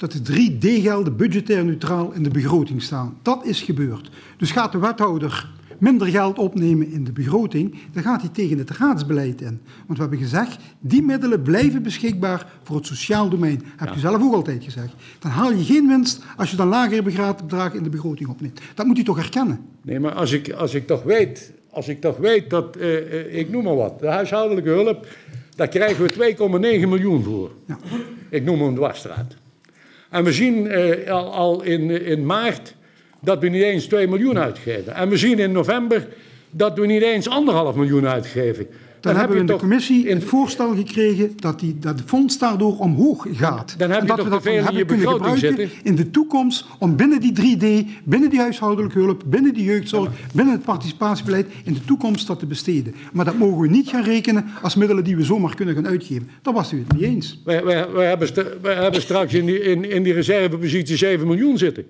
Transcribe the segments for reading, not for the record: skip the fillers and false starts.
dat de 3D-gelden budgetair neutraal in de begroting staan. Dat is gebeurd. Dus gaat de wethouder minder geld opnemen in de begroting, dan gaat hij tegen het raadsbeleid in. Want we hebben gezegd, die middelen blijven beschikbaar voor het sociaal domein. Heb je zelf ook altijd gezegd. Dan haal je geen winst als je dan lagere bedragen in de begroting opneemt. Dat moet u toch erkennen? Nee, maar als ik toch weet dat, ik noem maar wat, de huishoudelijke hulp, daar krijgen we 2,9 miljoen voor. Ja. Ik noem een dwarsstraat. En we zien al in maart dat we niet eens 2 miljoen uitgeven. En we zien in november dat we niet eens 1,5 miljoen uitgeven. Dan hebben we in de commissie het voorstel gekregen dat het fonds daardoor omhoog gaat. Dan heb je toch te veel in je begroting zitten. In de toekomst om binnen die 3D, binnen die huishoudelijke hulp, binnen die jeugdzorg, binnen het participatiebeleid, in de toekomst dat te besteden. Maar dat mogen we niet gaan rekenen als middelen die we zomaar kunnen gaan uitgeven. Daar was u het niet eens. Wij hebben straks in die reservepositie 7 miljoen zitten.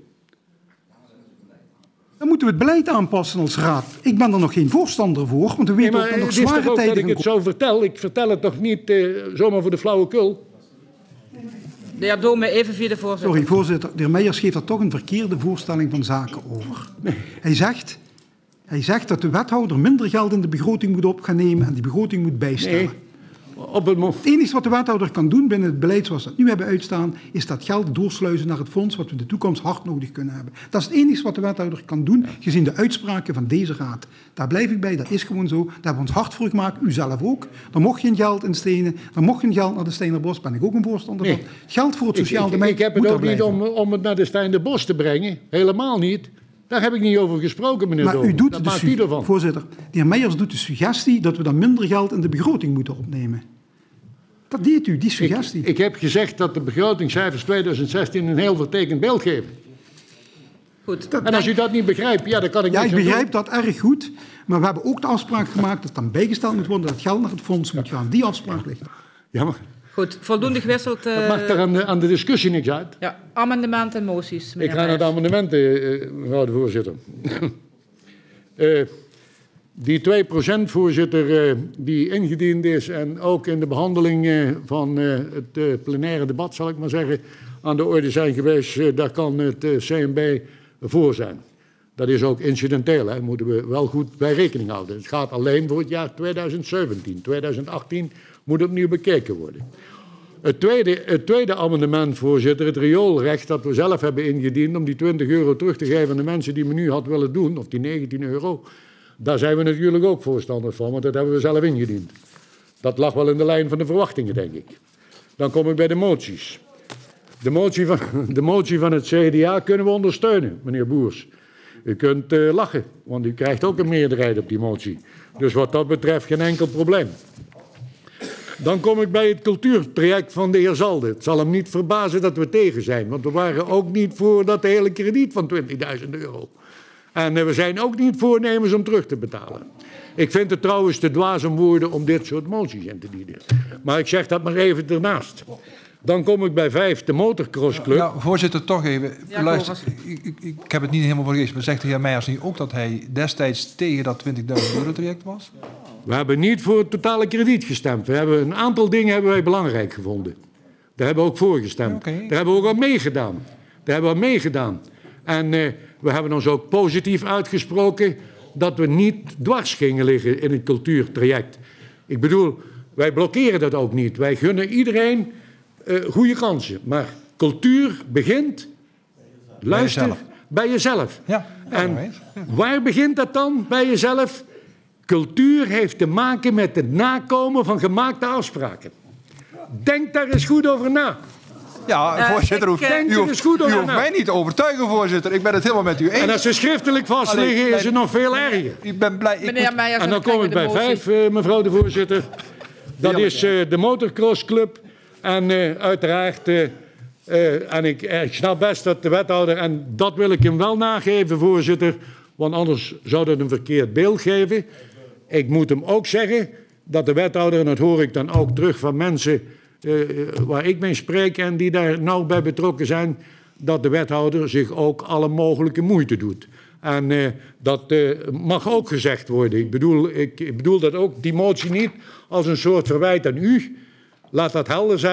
Dan moeten we het beleid aanpassen als raad. Ik ben er nog geen voorstander voor, want we weten ook dat er nog zware tijden gaan komen. Dat ik het zo vertel. Ik vertel het toch niet zomaar voor de flauwekul. De heer Dome, even via de voorzitter. Sorry, voorzitter. De heer Meijers geeft er toch een verkeerde voorstelling van zaken over. Nee. Hij zegt dat de wethouder minder geld in de begroting moet op gaan nemen en die begroting moet bijstellen. Nee. Het enige wat de wethouder kan doen binnen het beleid zoals we dat nu hebben uitstaan, is dat geld doorsluizen naar het fonds wat we in de toekomst hard nodig kunnen hebben. Dat is het enige wat de wethouder kan doen, gezien de uitspraken van deze raad. Daar blijf ik bij, dat is gewoon zo. Daar hebben we ons hard voor gemaakt, u zelf ook. Dan mocht geen geld in Stenen, dan mocht geen geld naar de Steinerbos, ben ik ook een voorstander van. Geld voor het sociaal domein. Ik heb het ook niet om het naar de Steinerbos te brengen, helemaal niet. Daar heb ik niet over gesproken, meneer Doom. Maar u doet voorzitter, de heer Meijers doet de suggestie dat we dan minder geld in de begroting moeten opnemen. Dat deed u, die suggestie. Ik heb gezegd dat de begrotingscijfers 2016 een heel vertekend beeld geven. Goed. En als u dat niet begrijpt, ja, dan kan ik niet. Ja, ik begrijp dat erg goed. Maar we hebben ook de afspraak gemaakt dat dan bijgesteld moet worden dat het geld naar het fonds moet gaan. Die afspraak ligt. Ja, maar... Goed, voldoende gewisseld. Dat maakt er aan de discussie niks uit. Ja, amendementen en moties. Ik ga naar de amendementen, mevrouw de voorzitter. Die 2%, voorzitter, die ingediend is en ook in de behandeling van het plenaire debat, zal ik maar zeggen, aan de orde zijn geweest, daar kan het CNB voor zijn. Dat is ook incidenteel, hè. Moeten we wel goed bij rekening houden. Het gaat alleen voor het jaar 2017. 2018 moet opnieuw bekeken worden. Het tweede amendement, voorzitter, het rioolrecht dat we zelf hebben ingediend om die €20 terug te geven aan de mensen die men nu had willen doen, of die €19, daar zijn we natuurlijk ook voorstander van, want dat hebben we zelf ingediend. Dat lag wel in de lijn van de verwachtingen, denk ik. Dan kom ik bij de moties. De motie van het CDA kunnen we ondersteunen, meneer Boers. U kunt lachen, want u krijgt ook een meerderheid op die motie. Dus wat dat betreft geen enkel probleem. Dan kom ik bij het cultuurtraject van de heer Zalde. Het zal hem niet verbazen dat we tegen zijn, want we waren ook niet voor dat hele krediet van €20.000. En we zijn ook niet voornemens om terug te betalen. Ik vind het trouwens te dwaas om woorden om dit soort moties in te dienen. Maar ik zeg dat maar even ernaast. Dan kom ik bij 5, de motorcrossclub. Nou, voorzitter, toch even. Ja, luister, ik heb het niet helemaal voor gelezen, maar zegt de heer Meijers niet ook dat hij destijds tegen dat €20.000 traject was? We hebben niet voor het totale krediet gestemd. We hebben een aantal dingen hebben wij belangrijk gevonden. Daar hebben we ook voor gestemd. Okay. Daar hebben we ook aan meegedaan. En we hebben ons ook positief uitgesproken dat we niet dwars gingen liggen in het cultuurtraject. Ik bedoel, wij blokkeren dat ook niet. Wij gunnen iedereen goede kansen. Maar cultuur begint, luister, bij jezelf. Ja, en waar begint dat dan bij jezelf? Cultuur heeft te maken met het nakomen van gemaakte afspraken. Denk daar eens goed over na. Ja, voorzitter, u hoeft mij niet te overtuigen, voorzitter. Ik ben het helemaal met u eens. En als ze schriftelijk vastliggen, is het nog veel erger. Ik ben blij. En dan kom ik bij 5, mevrouw de voorzitter. Dat is de motorcrossclub. En uiteraard, en ik snap best dat de wethouder, en dat wil ik hem wel nageven, voorzitter, want anders zou dat een verkeerd beeld geven. Ik moet hem ook zeggen dat de wethouder, en dat hoor ik dan ook terug van mensen waar ik mee spreek en die daar nauw bij betrokken zijn, dat de wethouder zich ook alle mogelijke moeite doet. En dat mag ook gezegd worden. Ik bedoel dat ook, die motie niet als een soort verwijt aan u. Laat dat helder zijn.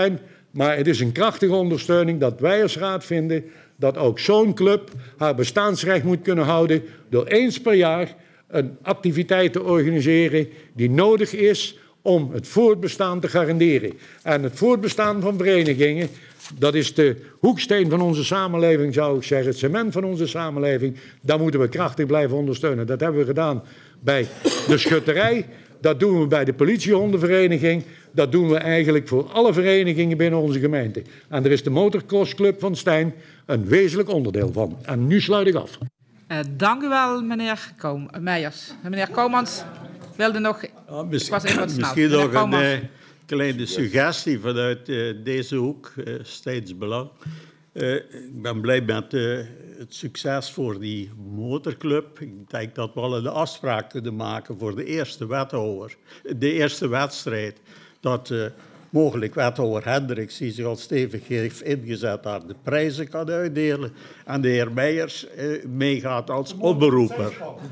Maar het is een krachtige ondersteuning dat wij als raad vinden dat ook zo'n club haar bestaansrecht moet kunnen houden door eens per jaar een activiteit te organiseren die nodig is om het voortbestaan te garanderen. En het voortbestaan van verenigingen, dat is de hoeksteen van onze samenleving, zou ik zeggen, het cement van onze samenleving. Daar moeten we krachtig blijven ondersteunen. Dat hebben we gedaan bij de schutterij, dat doen we bij de politiehondenvereniging, dat doen we eigenlijk voor alle verenigingen binnen onze gemeente. En er is de Motorcrossclub van Stijn een wezenlijk onderdeel van. En nu sluit ik af. Dank u wel, meneer Meijers. Meneer Koumans wilde nog... Ja, Ik was even wat snel. misschien Meneer nog Koumans. een kleine suggestie vanuit deze hoek, Steeds Belang. Ik ben blij met het succes voor die motorclub. Ik denk dat we al een afspraak kunnen maken voor de eerste wethouder, de eerste wedstrijd. Dat mogelijk wethouder Hendricks, die zich al stevig heeft ingezet, daar de prijzen kan uitdelen. En de heer Meijers meegaat als oproeper.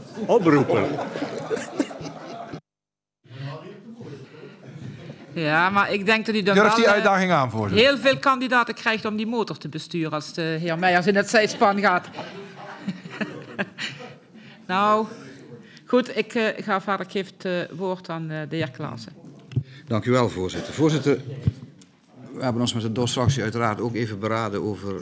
Ja, maar ik denk dat u dan Durft die wel uitdaging aan, voorzitter? heel veel kandidaten krijgt om die motor te besturen als de heer Meijers in het zijspan gaat. Nou, goed, ik ga verder. Ik geef het woord aan de heer Klaassen. Dank u wel, voorzitter. Voorzitter, we hebben ons met de DOS-fractie uiteraard ook even beraden over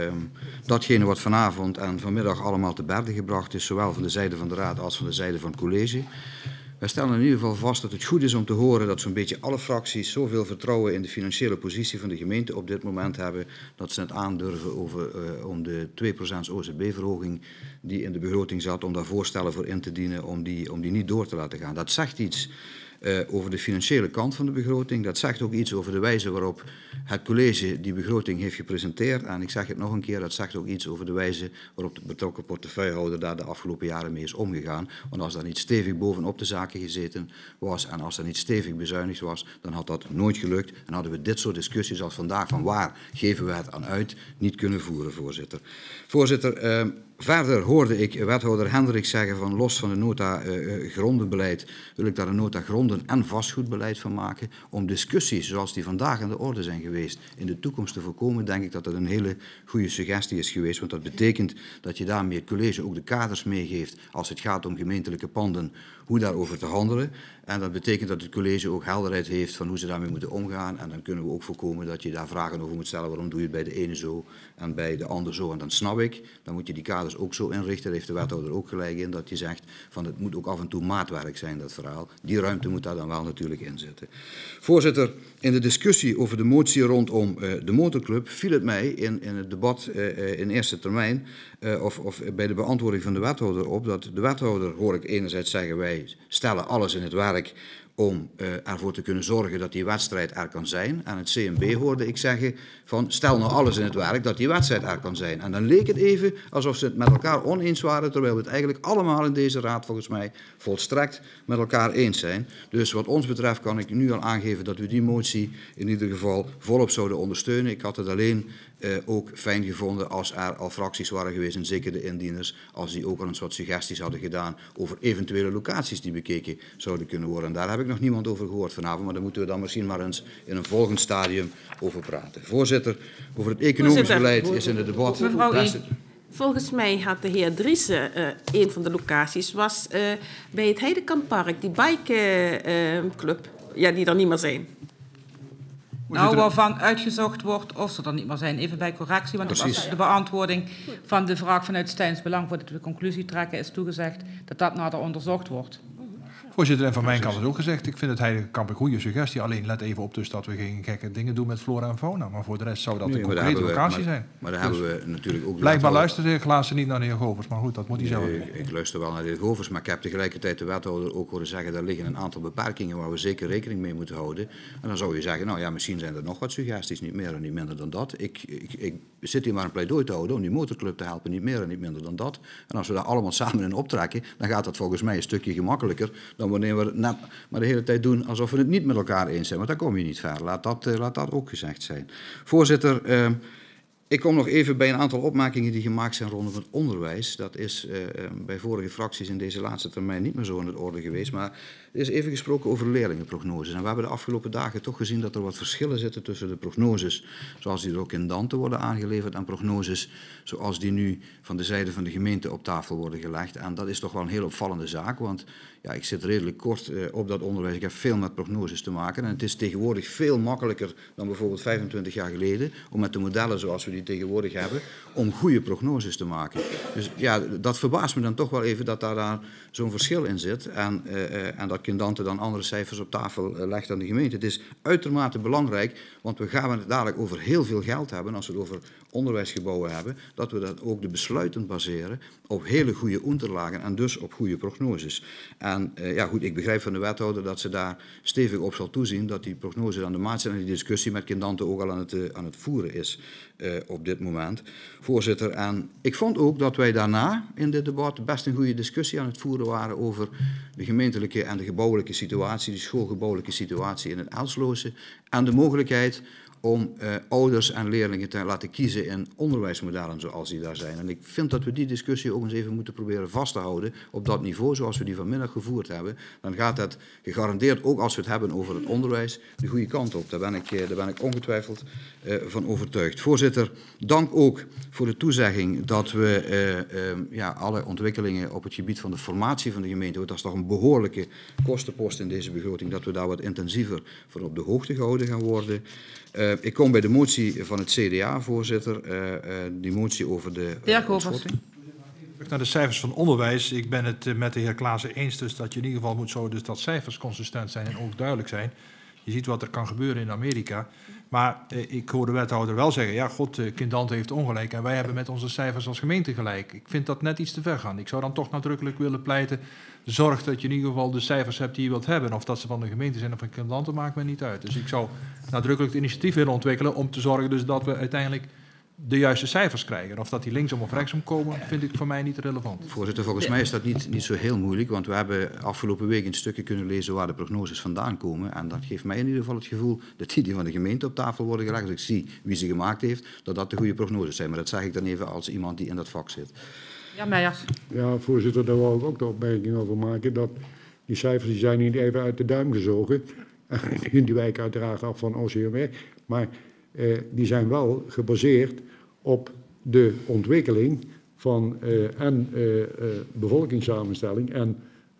datgene wat vanavond en vanmiddag allemaal te berde gebracht is, zowel van de zijde van de raad als van de zijde van het college. Wij stellen in ieder geval vast dat het goed is om te horen dat zo'n beetje alle fracties zoveel vertrouwen in de financiële positie van de gemeente op dit moment hebben, dat ze het aandurven om de 2% OZB-verhoging die in de begroting zat, om daar voorstellen voor in te dienen om die niet door te laten gaan. Dat zegt iets over de financiële kant van de begroting. Dat zegt ook iets over de wijze waarop het college die begroting heeft gepresenteerd. En ik zeg het nog een keer, dat zegt ook iets over de wijze waarop de betrokken portefeuillehouder daar de afgelopen jaren mee is omgegaan. Want als daar niet stevig bovenop de zaken gezeten was en als er niet stevig bezuinigd was, dan had dat nooit gelukt. En hadden we dit soort discussies als vandaag, van waar geven we het aan uit, niet kunnen voeren, voorzitter. Voorzitter, verder hoorde ik wethouder Hendricks zeggen van los van de nota grondenbeleid wil ik daar een nota gronden- en vastgoedbeleid van maken. Om discussies zoals die vandaag aan de orde zijn geweest in de toekomst te voorkomen, denk ik dat dat een hele goede suggestie is geweest. Want dat betekent dat je daarmee het college ook de kaders meegeeft als het gaat om gemeentelijke panden, hoe daarover te handelen. En dat betekent dat het college ook helderheid heeft van hoe ze daarmee moeten omgaan. En dan kunnen we ook voorkomen dat je daar vragen over moet stellen. Waarom doe je het bij de ene zo en bij de ander zo? En dan snap ik, dan moet je die kaders ook zo inrichten. Daar heeft de wethouder ook gelijk in, dat je zegt van het moet ook af en toe maatwerk zijn, dat verhaal. Die ruimte moet daar dan wel natuurlijk in zitten. Voorzitter, in de discussie over de motie rondom de motorclub viel het mij in het debat in eerste termijn of bij de beantwoording van de wethouder op dat de wethouder, hoor ik enerzijds zeggen, wij stellen alles in het werk om ervoor te kunnen zorgen dat die wedstrijd er kan zijn. En het CNB hoorde ik zeggen van stel nou alles in het werk dat die wedstrijd er kan zijn. En dan leek het even alsof ze het met elkaar oneens waren, terwijl we het eigenlijk allemaal in deze raad volgens mij volstrekt met elkaar eens zijn. Dus wat ons betreft kan ik nu al aangeven dat we die motie in ieder geval volop zouden ondersteunen. Ik had het alleen ook fijn gevonden als er al fracties waren geweest, en zeker de indieners, als die ook al eens wat suggesties hadden gedaan over eventuele locaties die bekeken zouden kunnen worden. En daar heb ik nog niemand over gehoord vanavond, maar daar moeten we dan misschien maar eens in een volgend stadium over praten. Voorzitter, over het economisch beleid is in het debat... Mevrouw E. Volgens mij had de heer Driessen een van de locaties was bij het Heidekampark, die bikeclub, die er niet meer zijn. Nou, waarvan uitgezocht wordt of ze er niet meer zijn. Even bij correctie, want dat was de beantwoording van de vraag vanuit Steins Belang, voordat we de conclusie trekken, is toegezegd dat dat nader onderzocht wordt. Voorzitter, en van mijn kant is ook gezegd, ik vind het Heidekamp een goede suggestie. Alleen let even op dus dat we geen gekke dingen doen met flora en fauna. Maar voor de rest zou dat een concrete locatie zijn. Maar daar hebben we natuurlijk ook... Blijkbaar luistert de heer Klaassen niet naar de heer Govers, maar goed, dat moet hij zelf. Ik luister wel naar de heer Govers, maar ik heb tegelijkertijd de wethouder ook horen zeggen, daar liggen een aantal beperkingen waar we zeker rekening mee moeten houden. En dan zou je zeggen, nou ja, misschien zijn er nog wat suggesties, niet meer en niet minder dan dat. Ik zit hier maar een pleidooi te houden om die motorclub te helpen, niet meer en niet minder dan dat. En als we daar allemaal samen in optrekken, dan gaat dat volgens mij een stukje gemakkelijker dan wanneer we het net maar de hele tijd doen alsof we het niet met elkaar eens zijn. Want dan kom je niet ver. Laat dat ook gezegd zijn. Voorzitter, Ik kom nog even bij een aantal opmerkingen die gemaakt zijn rondom het onderwijs. Dat is bij vorige fracties in deze laatste termijn niet meer zo aan de orde geweest. Maar er is even gesproken over leerlingenprognoses. En we hebben de afgelopen dagen toch gezien dat er wat verschillen zitten tussen de prognoses zoals die er ook in Dante worden aangeleverd en prognoses zoals die nu van de zijde van de gemeente op tafel worden gelegd. En dat is toch wel een heel opvallende zaak, want ja, ik zit redelijk kort op dat onderwijs. Ik heb veel met prognoses te maken. En het is tegenwoordig veel makkelijker dan bijvoorbeeld 25 jaar geleden om met de modellen zoals we die tegenwoordig hebben, om goede prognoses te maken. Dus ja, dat verbaast me dan toch wel even dat daar zo'n verschil in zit. En dat Kindante dan andere cijfers op tafel legt dan de gemeente. Het is uitermate belangrijk, want we gaan het dadelijk over heel veel geld hebben, als we het over onderwijsgebouwen hebben, dat we dat ook de besluiten baseren op hele goede onderlagen en dus op goede prognoses. En ja goed, ik begrijp van de wethouder dat ze daar stevig op zal toezien, dat die prognoses aan de maat zijn en die discussie met Kindante ook al aan het voeren is op dit moment. Voorzitter, en ik vond ook dat wij daarna in dit debat best een goede discussie aan het voeren waren over de gemeentelijke en de gebouwelijke situatie, de schoolgebouwelijke situatie in het Elsloze en de mogelijkheid om ouders en leerlingen te laten kiezen in onderwijsmodellen zoals die daar zijn. En ik vind dat we die discussie ook eens even moeten proberen vast te houden op dat niveau zoals we die vanmiddag gevoerd hebben. Dan gaat het gegarandeerd, ook als we het hebben over het onderwijs, de goede kant op. Daar ben ik ongetwijfeld van overtuigd. Voorzitter, dank ook voor de toezegging dat we alle ontwikkelingen op het gebied van de formatie van de gemeente, dat is toch een behoorlijke kostenpost in deze begroting, dat we daar wat intensiever voor op de hoogte gehouden gaan worden. Ik kom bij de motie van het CDA, voorzitter. Die motie over de ontschotting. Naar de cijfers van onderwijs. Ik ben het met de heer Klaassen eens dus dat je in ieder geval moet zorgen dus dat cijfers consistent zijn en ook duidelijk zijn. Je ziet wat er kan gebeuren in Amerika. Maar ik hoor de wethouder wel zeggen, ja god, Kindante heeft ongelijk en wij hebben met onze cijfers als gemeente gelijk. Ik vind dat net iets te ver gaan. Ik zou dan toch nadrukkelijk willen pleiten, zorg dat je in ieder geval de cijfers hebt die je wilt hebben. Of dat ze van de gemeente zijn of van Kindante, maakt mij niet uit. Dus ik zou nadrukkelijk het initiatief willen ontwikkelen om te zorgen dus dat we uiteindelijk de juiste cijfers krijgen. Of dat die linksom of rechtsom komen, vind ik voor mij niet relevant. Voorzitter, volgens mij is dat niet zo heel moeilijk, want we hebben afgelopen week een stukje kunnen lezen waar de prognoses vandaan komen. En dat geeft mij in ieder geval het gevoel dat die van de gemeente op tafel worden gelegd. Als ik zie wie ze gemaakt heeft, dat de goede prognoses zijn. Maar dat zeg ik dan even als iemand die in dat vak zit. Ja, Meijers. Ja, voorzitter, daar wou ik ook de opmerking over maken. Dat die cijfers die zijn niet even uit de duim gezogen. Die wijken uiteraard af van OCMW. Maar die zijn wel gebaseerd op de ontwikkeling van bevolkingssamenstelling en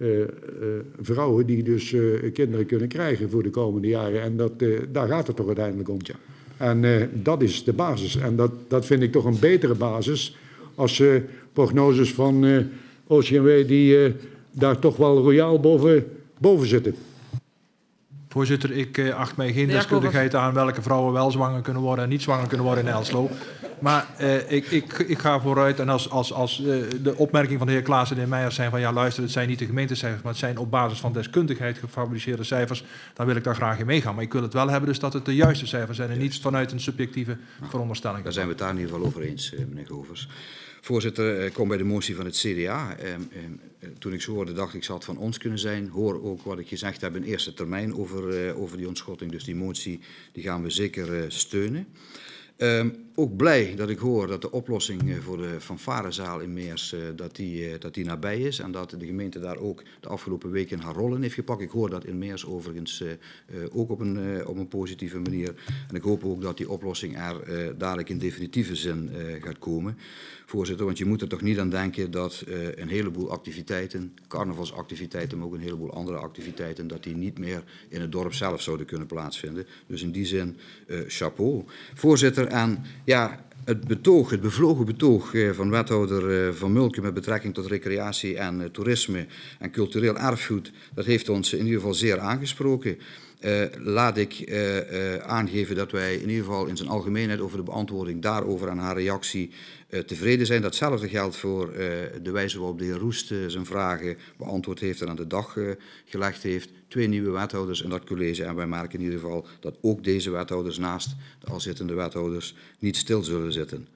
vrouwen die dus kinderen kunnen krijgen voor de komende jaren. En daar gaat het toch uiteindelijk om. Ja. En dat is de basis. En dat vind ik toch een betere basis als prognoses van OCMW die daar toch wel royaal boven zitten. Voorzitter, ik acht mij geen deskundigheid aan welke vrouwen wel zwanger kunnen worden en niet zwanger kunnen worden in Elslo. Maar ik ga vooruit en als de opmerking van de heer Klaassen en de heer Meijers zijn van ja luister, het zijn niet de gemeentecijfers, maar het zijn op basis van deskundigheid gefabriceerde cijfers, dan wil ik daar graag in meegaan. Maar ik wil het wel hebben dus dat het de juiste cijfers zijn en niet vanuit een subjectieve veronderstelling. Daar zijn we het daar in ieder geval over eens, meneer Govers. Voorzitter, ik kom bij de motie van het CDA. Toen ik zo hoorde, dacht ik, zal het van ons kunnen zijn. Hoor ook wat ik gezegd heb in eerste termijn over die ontschotting. Dus die motie die gaan we zeker steunen. Ook blij dat ik hoor dat de oplossing voor de fanfarezaal in Meers dat die nabij is. En dat de gemeente daar ook de afgelopen weken haar rol in heeft gepakt. Ik hoor dat in Meers overigens ook op een positieve manier. En ik hoop ook dat die oplossing er dadelijk in definitieve zin gaat komen. Voorzitter, want je moet er toch niet aan denken dat een heleboel activiteiten, carnavalsactiviteiten, maar ook een heleboel andere activiteiten, dat die niet meer in het dorp zelf zouden kunnen plaatsvinden. Dus in die zin, chapeau. Voorzitter, en ja, het bevlogen betoog van wethouder Van Mulken met betrekking tot recreatie en toerisme en cultureel erfgoed, dat heeft ons in ieder geval zeer aangesproken. Laat ik aangeven dat wij in ieder geval in zijn algemeenheid over de beantwoording daarover en haar reactie tevreden zijn. Datzelfde geldt voor de wijze waarop de heer Roest zijn vragen beantwoord heeft en aan de dag gelegd heeft. 2 nieuwe wethouders in dat college en wij merken in ieder geval dat ook deze wethouders naast de al zittende wethouders niet stil zullen zitten.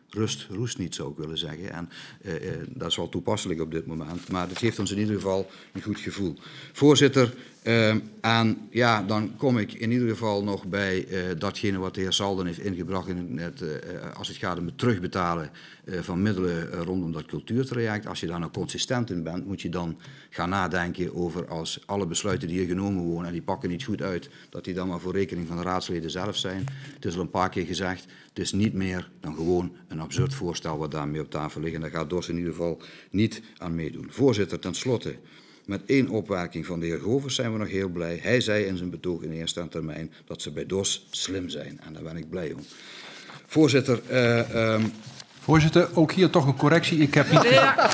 rust roest niet, zou ik willen zeggen. En dat is wel toepasselijk op dit moment. Maar het geeft ons in ieder geval een goed gevoel. Voorzitter, en ja, dan kom ik in ieder geval nog bij datgene wat de heer Salden heeft ingebracht als het gaat om het terugbetalen van middelen rondom dat cultuurtraject. Als je daar nou consistent in bent, moet je dan gaan nadenken over als alle besluiten die hier genomen worden en die pakken niet goed uit, dat die dan maar voor rekening van de raadsleden zelf zijn. Het is al een paar keer gezegd, het is niet meer dan gewoon een absurd voorstel wat daarmee op tafel ligt. En daar gaat DOS in ieder geval niet aan meedoen. Voorzitter, tenslotte, met 1 opmerking van de heer Govers zijn we nog heel blij. Hij zei in zijn betoog in eerste termijn dat ze bij DOS slim zijn. En daar ben ik blij om. Voorzitter... Voorzitter, ook hier toch een correctie. Ik heb niet...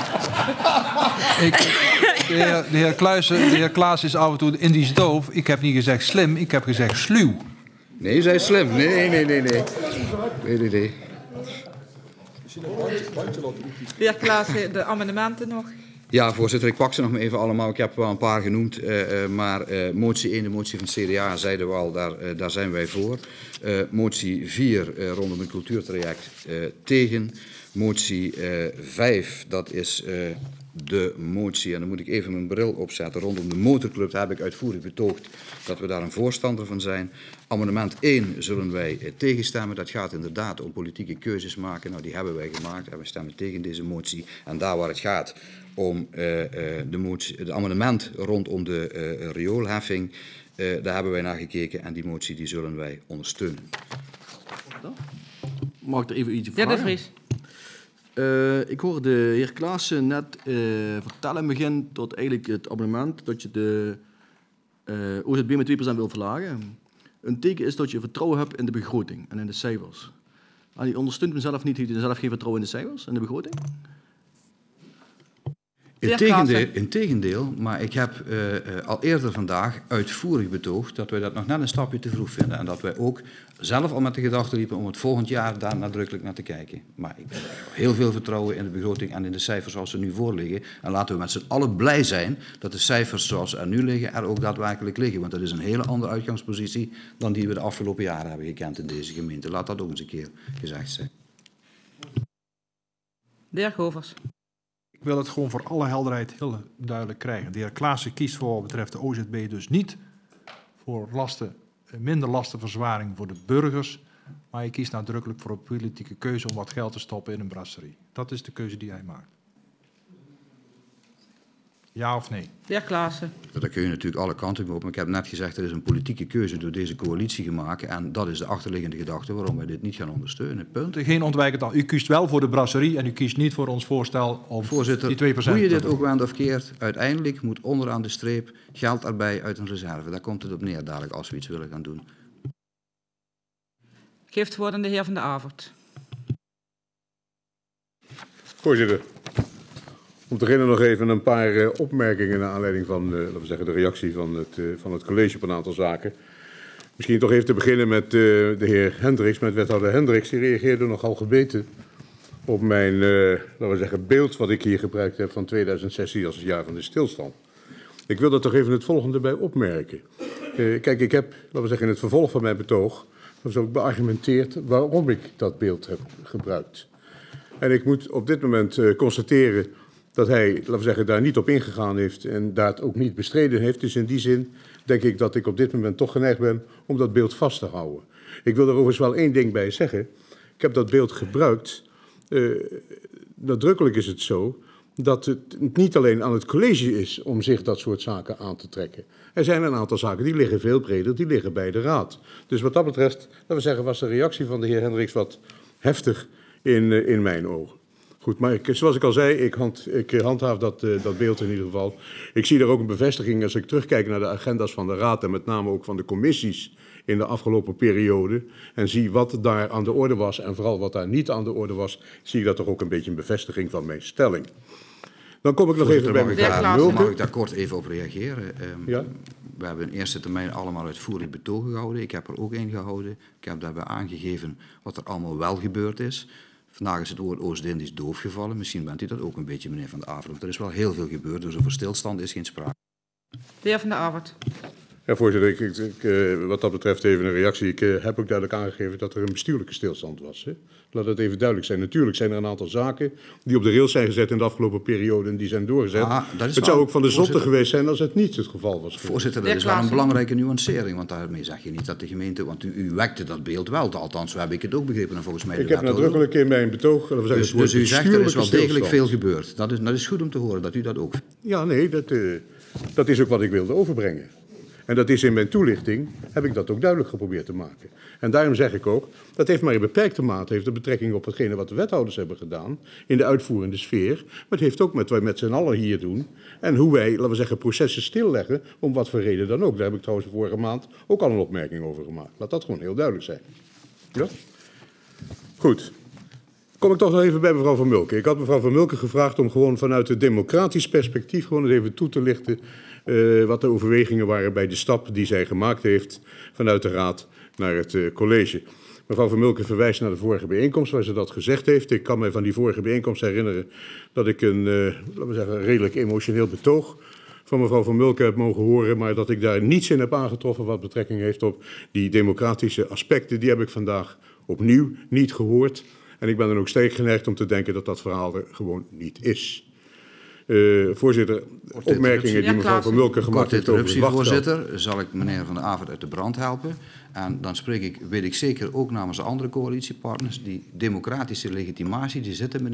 De heer Klaas is af en toe Indisch doof. Ik heb niet gezegd slim, ik heb gezegd sluw. Nee, zij is slim. Nee. De heer Klaas, de amendementen nog. Ja, voorzitter, ik pak ze nog maar even allemaal. Ik heb er wel een paar genoemd, maar motie 1, de motie van het CDA, zeiden we al, daar zijn wij voor. Motie 4, rondom het cultuurtraject, tegen. Motie 5, dat is de motie, en dan moet ik even mijn bril opzetten, rondom de motorclub. Daar heb ik uitvoerig betoogd dat we daar een voorstander van zijn. Amendement 1 zullen wij tegenstemmen. Dat gaat inderdaad om politieke keuzes maken. Nou, die hebben wij gemaakt en we stemmen tegen deze motie. En daar waar het gaat om de amendement rondom de rioolheffing, daar hebben wij naar gekeken en die motie die zullen wij ondersteunen. Mag ik er even iets vragen? Ja, de Vries. Ik hoorde de heer Klaassen net vertellen in het begin tot eigenlijk het abonnement dat je de OZB met 2% wil verlagen. Een teken is dat je vertrouwen hebt in de begroting en in de cijfers. En die ondersteunt mezelf niet, heeft u zelf geen vertrouwen in de cijfers en de begroting? Integendeel, maar ik heb al eerder vandaag uitvoerig betoogd dat wij dat nog net een stapje te vroeg vinden. En dat wij ook zelf al met de gedachte liepen om het volgend jaar daar nadrukkelijk naar te kijken. Maar ik heb heel veel vertrouwen in de begroting en in de cijfers zoals ze nu voorliggen. En laten we met z'n allen blij zijn dat de cijfers zoals ze er nu liggen er ook daadwerkelijk liggen. Want dat is een hele andere uitgangspositie dan die we de afgelopen jaren hebben gekend in deze gemeente. Laat dat ook eens een keer gezegd zijn. De heer Govers. Ik wil het gewoon voor alle helderheid heel duidelijk krijgen. De heer Klaassen kiest voor wat betreft de OZB dus niet voor minder lastenverzwaring voor de burgers, maar hij kiest nadrukkelijk voor een politieke keuze om wat geld te stoppen in een brasserie. Dat is de keuze die hij maakt. Ja of nee? De heer Klaassen. Daar kun je natuurlijk alle kanten op. Maar ik heb net gezegd, er is een politieke keuze door deze coalitie gemaakt. En dat is de achterliggende gedachte waarom wij dit niet gaan ondersteunen. Punt. Geen ontwijkend dan. U kiest wel voor de brasserie en u kiest niet voor ons voorstel om Voorzitter, die 2%. hoe je dit ook wendt of keert, uiteindelijk moet onderaan de streep geld erbij uit een reserve. Daar komt het op neer dadelijk als we iets willen gaan doen. Geeft het woord aan de heer Van de Avert. Voorzitter. Om te beginnen nog even een paar opmerkingen naar aanleiding van laten we zeggen, de reactie van het college op een aantal zaken. Misschien toch even te beginnen met de heer Hendricks, met wethouder Hendricks. Die reageerde nogal gebeten op mijn laten we zeggen, beeld wat ik hier gebruikt heb van 2016 als het jaar van de stilstand. Ik wil daar toch even het volgende bij opmerken. Kijk, ik heb, laten we zeggen, in het vervolg van mijn betoog ook beargumenteerd waarom ik dat beeld heb gebruikt. En ik moet op dit moment constateren dat hij, laten we zeggen, daar niet op ingegaan heeft en daar het ook niet bestreden heeft. Dus in die zin denk ik dat ik op dit moment toch geneigd ben om dat beeld vast te houden. Ik wil er overigens wel één ding bij zeggen. Ik heb dat beeld gebruikt. Nadrukkelijk is het zo dat het niet alleen aan het college is om zich dat soort zaken aan te trekken. Er zijn een aantal zaken die liggen veel breder, die liggen bij de raad. Dus wat dat betreft, laten we zeggen, was de reactie van de heer Hendricks wat heftig in mijn ogen. Goed, maar zoals ik al zei, ik handhaaf dat beeld in ieder geval. Ik zie er ook een bevestiging als ik terugkijk naar de agenda's van de raad en met name ook van de commissies in de afgelopen periode en zie wat daar aan de orde was en vooral wat daar niet aan de orde was, zie ik dat toch ook een beetje een bevestiging van mijn stelling. Dan kom ik nog even bij mevrouw Mulke. Mag ik daar kort even op reageren? Ja? We hebben in eerste termijn allemaal uitvoerig betogen gehouden. Ik heb er ook een gehouden. Ik heb daarbij aangegeven wat er allemaal wel gebeurd is. Vandaag is het woord Oost-Indisch doof gevallen. Misschien bent u dat ook een beetje, meneer Van de Avert. Er is wel heel veel gebeurd, dus over stilstand is geen sprake. De heer Van de Avert. Ja, voorzitter, wat dat betreft even een reactie. Ik heb ook duidelijk aangegeven dat er een bestuurlijke stilstand was. Hè. Laat het even duidelijk zijn. Natuurlijk zijn er een aantal zaken die op de rails zijn gezet in de afgelopen periode en die zijn doorgezet. Het zou ook van de zotte geweest zijn als het niet het geval was. Voorzitter, dat is wel een belangrijke nuancering, want daarmee zeg je niet dat de gemeente, want u wekte dat beeld wel, althans zo heb ik het ook begrepen en volgens mij... Ik heb nadrukkelijk in mijn betoog... Dus u zegt er is wel degelijk veel gebeurd. Dat is goed om te horen dat u dat ook... Ja, nee, dat is ook wat ik wilde overbrengen. En dat is in mijn toelichting, heb ik dat ook duidelijk geprobeerd te maken. En daarom zeg ik ook, dat heeft maar in beperkte mate heeft de betrekking op hetgene wat de wethouders hebben gedaan in de uitvoerende sfeer. Maar het heeft ook met wat wij met z'n allen hier doen. En hoe wij, laten we zeggen, processen stilleggen, om wat voor reden dan ook. Daar heb ik trouwens vorige maand ook al een opmerking over gemaakt. Laat dat gewoon heel duidelijk zijn. Ja? Goed. Kom ik toch nog even bij mevrouw Van Mulken. Ik had mevrouw Van Mulken gevraagd om gewoon vanuit het democratisch perspectief gewoon eens even toe te lichten wat de overwegingen waren bij de stap die zij gemaakt heeft vanuit de raad naar het college. Mevrouw Van Mulken verwijst naar de vorige bijeenkomst waar ze dat gezegd heeft. Ik kan mij van die vorige bijeenkomst herinneren dat ik een, laten we zeggen, redelijk emotioneel betoog van mevrouw Van Mulken heb mogen horen, maar dat ik daar niets in heb aangetroffen wat betrekking heeft op die democratische aspecten. Die heb ik vandaag opnieuw niet gehoord. En ik ben dan ook sterk geneigd om te denken dat dat verhaal er gewoon niet is. Voorzitter, opmerkingen die mevrouw Van Mulken gemaakt heeft over het wachtgeld. Voorzitter, zal ik meneer Van der Avert uit de brand helpen. En dan weet ik zeker ook namens de andere coalitiepartners, die democratische legitimatie, die zit hem in